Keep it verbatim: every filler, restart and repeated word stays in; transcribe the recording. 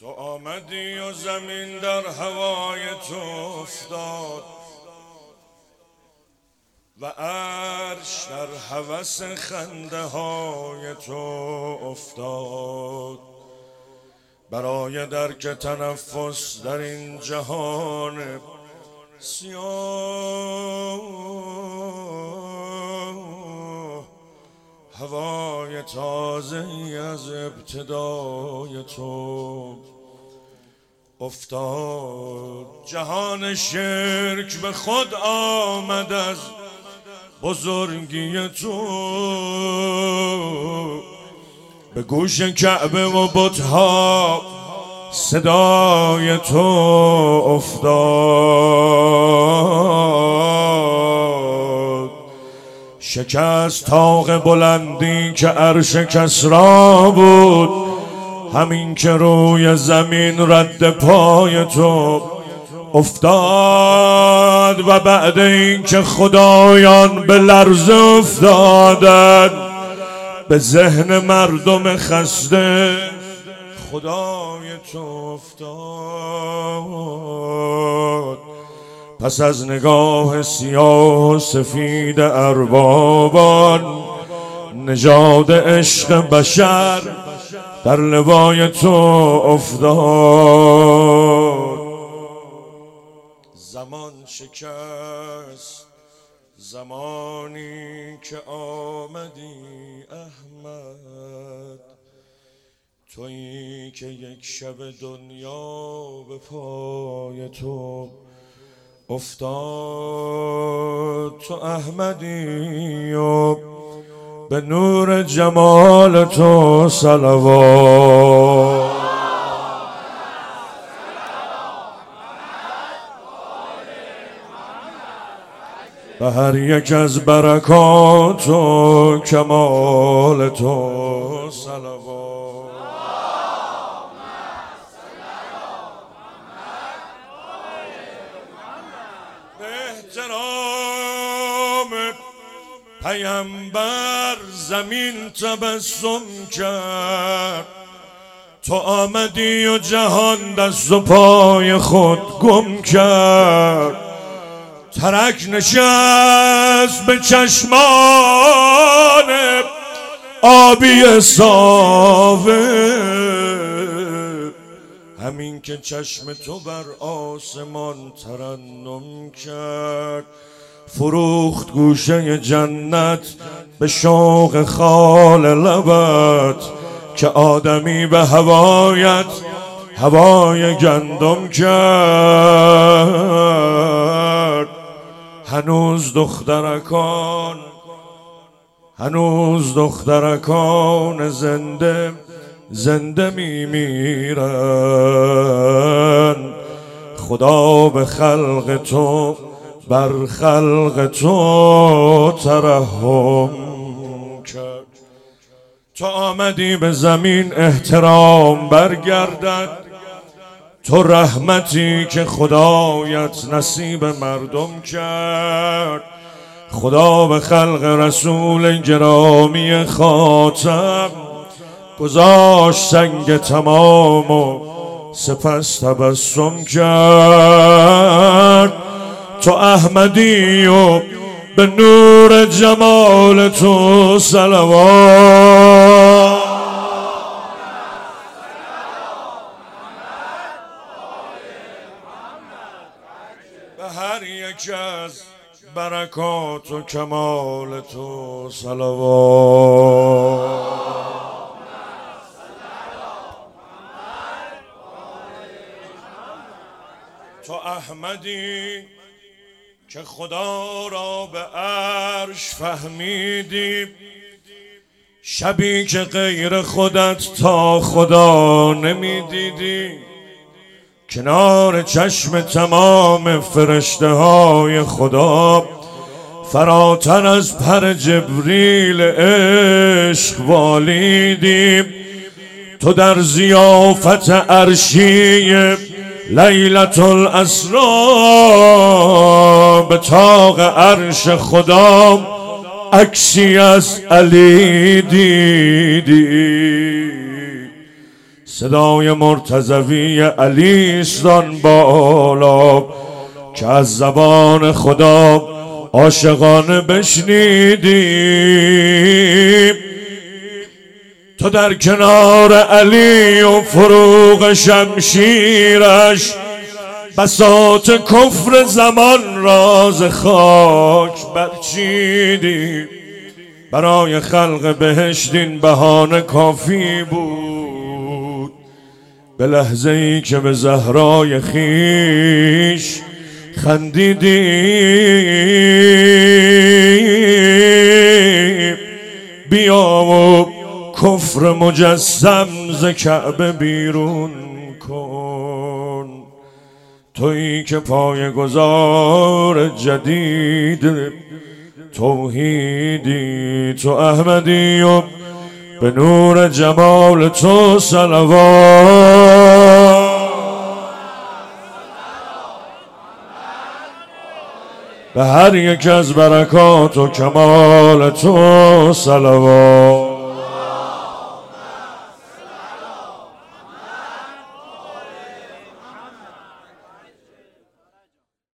تو آمدی و زمین در هوای تو افتاد و عرش در هوس خنده های تو افتاد. برای درک تنفس در این جهان سیاه هوای تازه‌ای از ابتدای تو افتاد. جهان شرک به خود آمد از بزرگی تو، به گوش کعبه و بت‌ها صدای تو افتاد. شکست طاق بلندی که عرش کسری بود، همین که روی زمین رد پای تو افتاد. و بعد این که خدایان به لرزه افتادند، به ذهن مردم خسته خدای تو افتاد. پس از نگاه سیاه و سفید اربابان، نژاد عشق بشر در لوای تو افتاد. زمان شکست زمانی که آمدی احمد، تویی که یک شب دنیا به پای تو افتاد. تو احمدی و به نور جمال تو صلوات. به هر یک از برکات و کمال تو صلوات. به احترام پیامبر زمین تبسم کرد، تو آمدی و جهان دست و پای خود گم کرد. ترک نشست به چشمان آبی صافه، همین که چشم تو بر آسمان ترنم کرد. فروخت گوشه جنت به شوق خال لبت، که آدمی به هوایت هوای گندم کرد. هنوز دخترکان هنوز دخترکان زنده زنده میمیرن. خدا به خلق تو بر خلق تو ترحم کرد. تو آمدی به زمین احترام برگردد، تو رحمتی که خدایت نصیب مردم کرد. خدا به خلق رسول گرامی خاتم گذاشت سنگ تمام و سپس تبسم کرد. تو احمدی و به نور جمال تو صلوات. به هر یک از برکات و کمال تو صلوات. تو احمدی که خدا را به عرش فهمیدی، شبی که غیر خودت تا خدا نمیدیدی. کنار چشم تمام فرشته های خدا، فراتر از پر جبریل عشق والیدی. تو در ضیافت عرشی لیلة الاسری به طاق عرش خدا عکسی از علی دیدی. صدای مرتضوی علیستان بالا که از زبان خدا عاشقانه بشنیدیم. تو در کنار علی و فروغ شمشیرش بساط کفر زمان راز خاک برچیدی. برای خلق بهشت این بهانه کافی بود، به لحظه ای که به زهرای خیش خندیدی. بیا و کفر مجسم ز کعبه بیرون کن، تویی که پایه‌گذار جدید توحیدی. تو احمدی و به نور جمال تو صلوات، به هر یک از برکات و کمال تو صلوات.